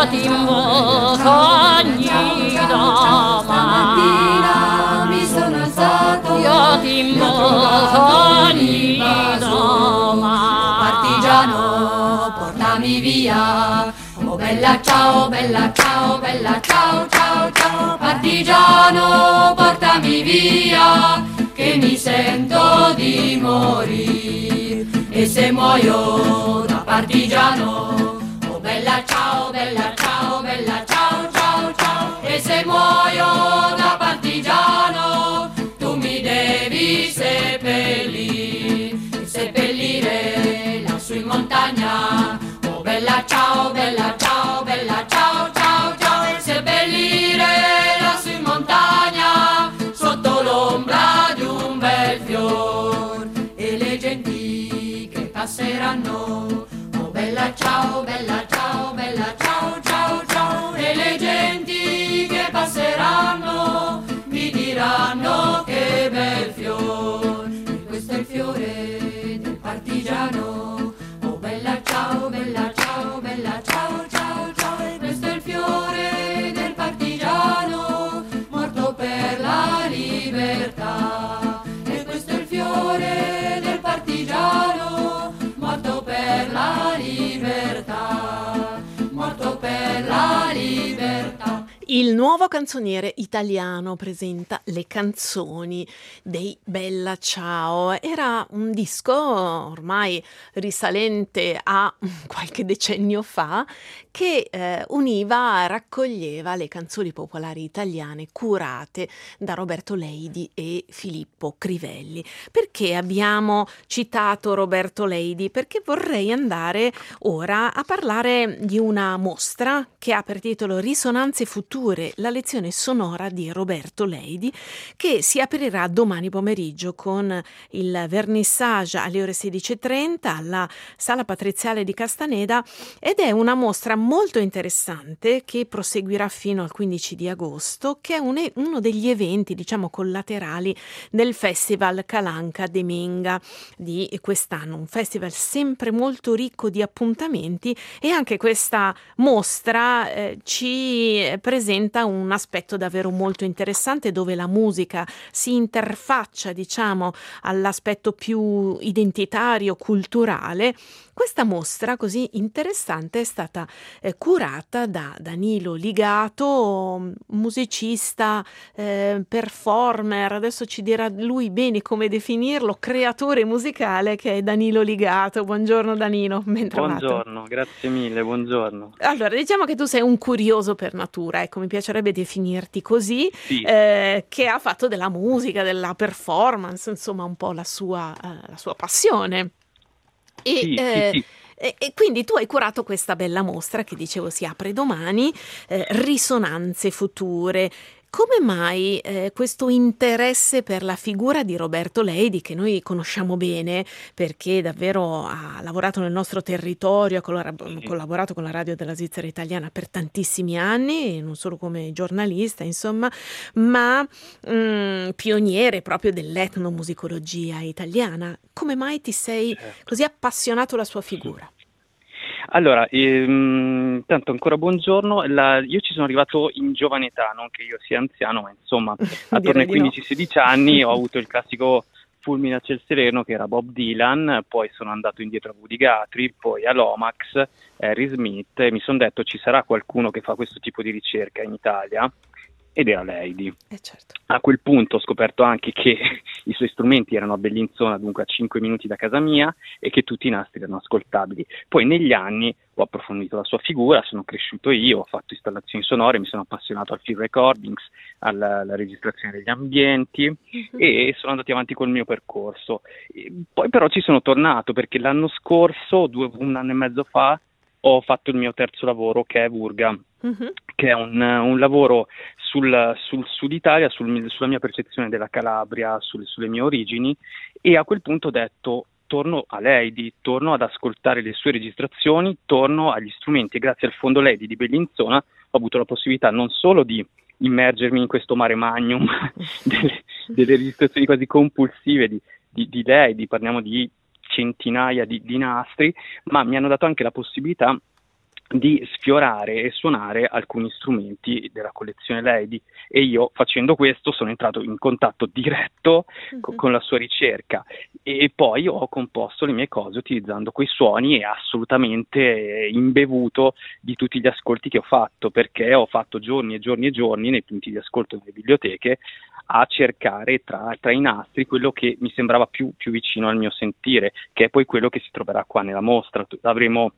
io ti invoco ogni stamattina mi sono alzato, io ti invoco ogni domani. partigiano, portami via. Oh bella ciao, bella ciao, bella ciao, ciao, ciao. Partigiano, portami via, che mi sento di morire. E se muoio da partigiano, oh bella ciao, bella ciao, bella ciao, ciao, ciao. E se muoio da partigiano, tu mi devi seppellire lassù in montagna. Oh bella ciao, bella ciao, bella ciao, ciao, ciao. Seppellire lassù in montagna, sotto l'ombra di un bel fior. E le genti che passeranno, oh bella ciao, bella ciao, bella ciao, ciao, ciao. E le genti che passeranno mi diranno che bel fior. E questo è il fiore del partigiano. Oh bella ciao, bella ciao, bella ciao, ciao, ciao. E questo è il fiore del partigiano, morto per la libertà. E questo è il fiore del partigiano, morto per la libertà, morto per la libertà. Il nuovo canzoniere italiano presenta le canzoni dei Bella Ciao. Era un disco ormai risalente a qualche decennio fa che univa, raccoglieva le canzoni popolari italiane curate da Roberto Leidi e Filippo Crivelli. Perché abbiamo citato Roberto Leidi? Perché vorrei andare ora a parlare di una mostra che ha per titolo Risonanze future, la lezione sonora di Roberto Leidi, che si aprirà domani pomeriggio con il vernissage alle ore 16:30 alla Sala Patriziale di Castaneda, ed è una mostra molto interessante che proseguirà fino al 15 di agosto, che è uno degli eventi, diciamo, collaterali del Festival Calanca de Minga di quest'anno, un festival sempre molto ricco di appuntamenti, e anche questa mostra ci presenta un aspetto davvero molto interessante, dove la musica si interfaccia, diciamo, all'aspetto più identitario, culturale. Questa mostra così interessante è stata curata da Danilo Ligato, musicista, performer, adesso ci dirà lui bene come definirlo, creatore musicale, che è Danilo Ligato. Buongiorno Danilo, ben trovato. Buongiorno, grazie mille, buongiorno. Allora, diciamo che tu sei un curioso per natura, ecco, mi piacerebbe definirti così, Sì. che ha fatto della musica, della performance, insomma, un po' la sua passione. E, Sì. e quindi tu hai curato questa bella mostra che, dicevo, si apre domani, Risonanze future. Come mai questo interesse per la figura di Roberto Leidi, che noi conosciamo bene perché davvero ha lavorato nel nostro territorio, ha collaborato con la radio della Svizzera italiana per tantissimi anni, non solo come giornalista, insomma, ma pioniere proprio dell'etnomusicologia italiana. Come mai ti sei così appassionato alla sua figura? Allora, intanto ancora buongiorno. Io ci sono arrivato in giovane età, non che io sia anziano, ma insomma attorno ai 15-16 anni ho avuto il classico fulmine a ciel sereno che era Bob Dylan, poi sono andato indietro a Woody Guthrie, poi a Lomax, Harry Smith, e mi sono detto ci sarà qualcuno che fa questo tipo di ricerca in Italia, ed era Leidi. Certo. A quel punto ho scoperto anche che i suoi strumenti erano a Bellinzona, dunque a 5 minuti da casa mia, e che tutti i nastri erano ascoltabili. Poi negli anni ho approfondito la sua figura, sono cresciuto io, ho fatto installazioni sonore, mi sono appassionato al field recordings, alla registrazione degli ambienti, e sono andati avanti col mio percorso. Poi però ci sono tornato perché l'anno scorso, un anno e mezzo fa, ho fatto il mio terzo lavoro, che è Vurga, che è un lavoro sul sud Italia, sulla mia percezione della Calabria, sulle mie origini, e a quel punto ho detto torno a Leidi, torno ad ascoltare le sue registrazioni, torno agli strumenti, e grazie al Fondo Leidi di Bellinzona ho avuto la possibilità non solo di immergermi in questo mare magnum delle registrazioni quasi compulsive di Leidi, parliamo di centinaia di nastri, ma mi hanno dato anche la possibilità di sfiorare e suonare alcuni strumenti della collezione Lady, e io facendo questo sono entrato in contatto diretto con la sua ricerca, e poi ho composto le mie cose utilizzando quei suoni, e assolutamente imbevuto di tutti gli ascolti che ho fatto, perché ho fatto giorni e giorni e giorni nei punti di ascolto delle biblioteche a cercare tra i nastri quello che mi sembrava più vicino al mio sentire, che è poi quello che si troverà qua nella mostra. Avremo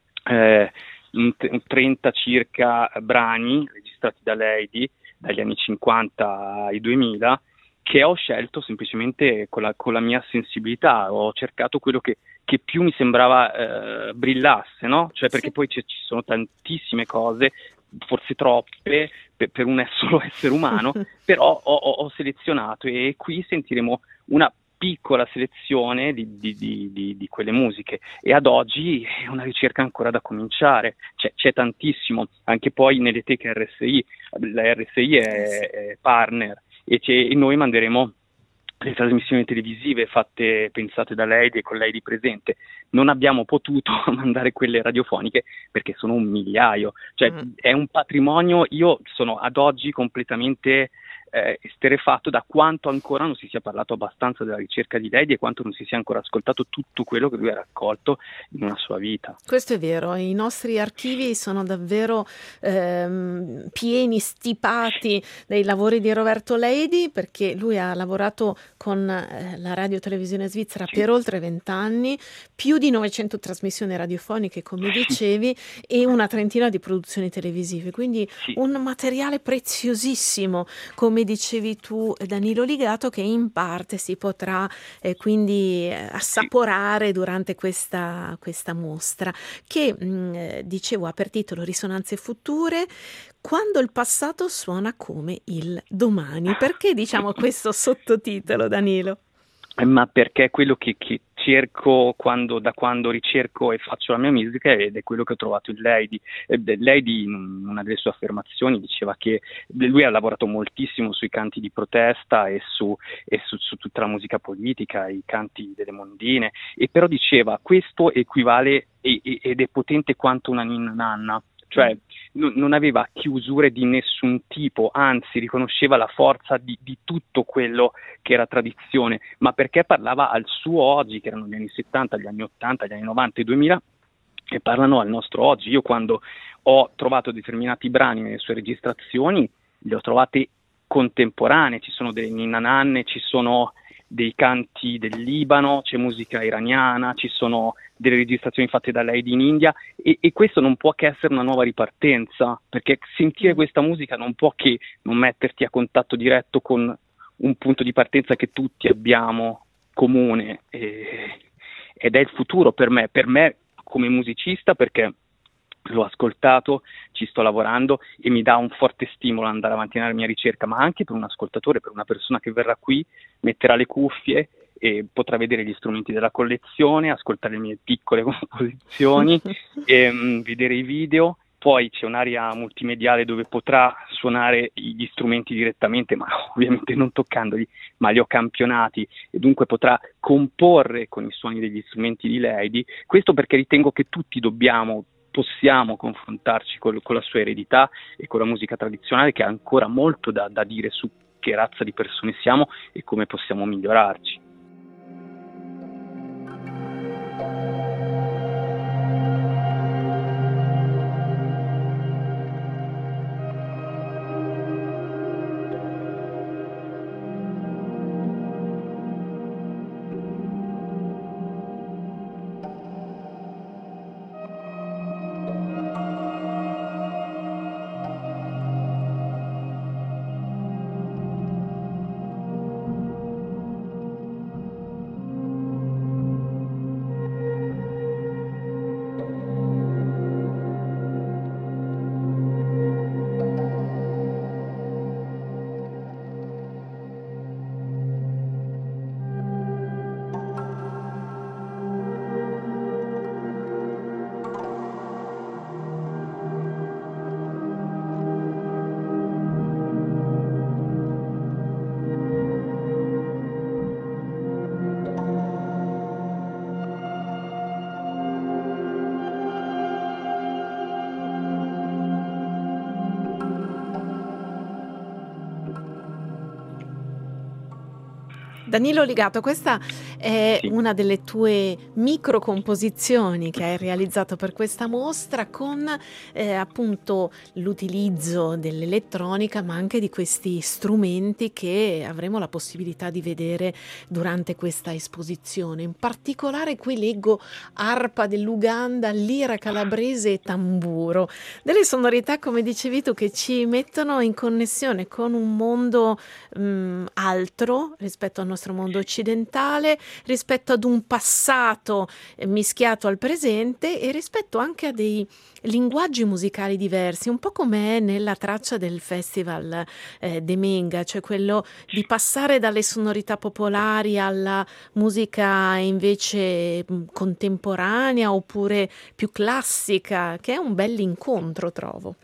30 circa brani registrati da Lady dagli anni 50 ai 2000, che ho scelto semplicemente con la mia sensibilità. Ho cercato quello che più mi sembrava brillasse, no? Cioè, perché poi ci sono tantissime cose, forse troppe per un solo essere umano, però ho selezionato, e qui sentiremo una piccola selezione di quelle musiche, e ad oggi è una ricerca ancora da cominciare. C'è tantissimo, anche poi nelle teche RSI. La RSI è partner, e noi manderemo le trasmissioni televisive pensate da Lady e con Lady presente. Non abbiamo potuto mandare quelle radiofoniche perché sono un migliaio, cioè è un patrimonio. Io sono ad oggi completamente esterrefatto da quanto ancora non si sia parlato abbastanza della ricerca di Lady, e quanto non si sia ancora ascoltato tutto quello che lui ha raccolto in una sua vita. Questo è vero, i nostri archivi sono davvero pieni, stipati dei lavori di Roberto Lady, perché lui ha lavorato con la radio televisione svizzera per oltre 20 anni, più di 900 trasmissioni radiofoniche, come dicevi, e una trentina di produzioni televisive, quindi un materiale preziosissimo, come dicevi tu, Danilo Ligato, che in parte si potrà quindi assaporare durante questa mostra, che dicevo ha per titolo Risonanze future, quando il passato suona come il domani. Perché diciamo questo sottotitolo, Danilo? Ma perché è quello che cerco da quando ricerco e faccio la mmia musica, ed è quello che ho trovato in Lady. Lady, in una delle sue affermazioni, diceva che lui ha lavorato moltissimo sui canti di protesta e su tutta la musica politica, i canti delle mondine, e però diceva: questo equivale ed è potente quanto una ninna nanna. Cioè non aveva chiusure di nessun tipo, anzi riconosceva la forza di tutto quello che era tradizione, ma perché parlava al suo oggi, che erano gli anni 70, gli anni 80, gli anni 90 e 2000, e parlano al nostro oggi. Io, quando ho trovato determinati brani nelle sue registrazioni, li ho trovati contemporanei. Ci sono delle ninna nanne, ci sono dei canti del Libano, c'è musica iraniana, ci sono delle registrazioni fatte da Lady in India, e questo non può che essere una nuova ripartenza, perché sentire questa musica non può che non metterti a contatto diretto con un punto di partenza che tutti abbiamo comune, ed è il futuro per me come musicista, perché l'ho ascoltato, ci sto lavorando, e mi dà un forte stimolo ad andare avanti nella mia ricerca, ma anche per un ascoltatore, per una persona che verrà qui, metterà le cuffie e potrà vedere gli strumenti della collezione, ascoltare le mie piccole composizioni, vedere i video. Poi c'è un'area multimediale dove potrà suonare gli strumenti direttamente, ma ovviamente non toccandoli, ma li ho campionati, e dunque potrà comporre con i suoni degli strumenti di Lady. Questo perché ritengo che tutti possiamo confrontarci con la sua eredità e con la musica tradizionale, che ha ancora molto da dire su che razza di persone siamo e come possiamo migliorarci. Danilo Ligato, questa è Sì. una delle tue microcomposizioni che hai realizzato per questa mostra con appunto l'utilizzo dell'elettronica, ma anche di questi strumenti che avremo la possibilità di vedere durante questa esposizione. In particolare qui leggo arpa dell'Uganda, lira calabrese e tamburo. Delle sonorità, come dicevi tu, che ci mettono in connessione con un mondo altro rispetto al nostro mondo occidentale, rispetto ad un passato mischiato al presente e rispetto anche a dei linguaggi musicali diversi, un po' come è nella traccia del festival de Menga, cioè quello di passare dalle sonorità popolari alla musica invece contemporanea oppure più classica, che è un bell'incontro, trovo.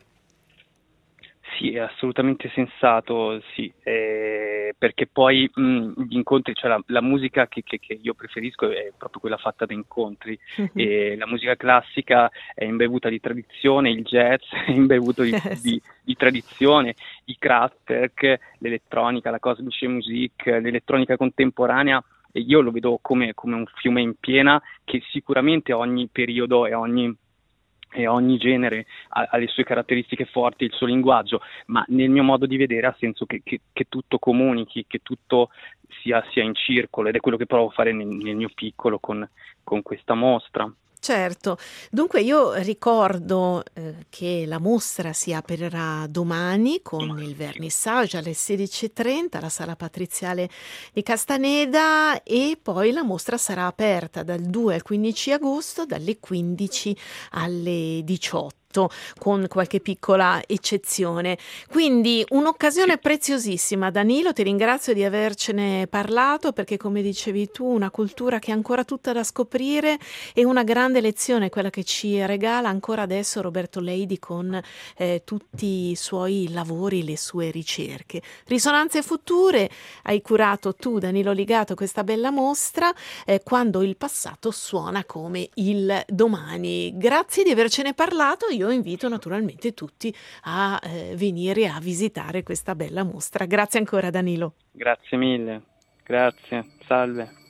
Sì, è assolutamente sensato, sì, perché poi gli incontri, cioè la musica che io preferisco è proprio quella fatta da incontri, e la musica classica è imbevuta di tradizione, il jazz è imbevuto di tradizione, i Kraftwerk, l'elettronica, la Kosmische Musik, l'elettronica contemporanea, e io lo vedo come un fiume in piena che sicuramente ogni periodo e ogni genere ha le sue caratteristiche forti, il suo linguaggio, ma nel mio modo di vedere ha senso che tutto comunichi, che tutto sia in circolo, ed è quello che provo a fare nel mio piccolo con questa mostra. Certo, dunque io ricordo che la mostra si aprirà domani con il vernissage alle 16:30 alla Sala Patriziale di Castaneda, e poi la mostra sarà aperta dal 2 al 15 agosto dalle 15 alle 18, con qualche piccola eccezione. Quindi un'occasione preziosissima. Danilo, ti ringrazio di avercene parlato, perché come dicevi tu, una cultura che è ancora tutta da scoprire, e una grande lezione quella che ci regala ancora adesso Roberto Leidi con tutti i suoi lavori, le sue ricerche. Risonanze future, hai curato tu, Danilo Ligato, questa bella mostra, quando il passato suona come il domani. Grazie di avercene parlato. Io invito naturalmente tutti a venire a visitare questa bella mostra. Grazie ancora, Danilo. Grazie mille, grazie, salve.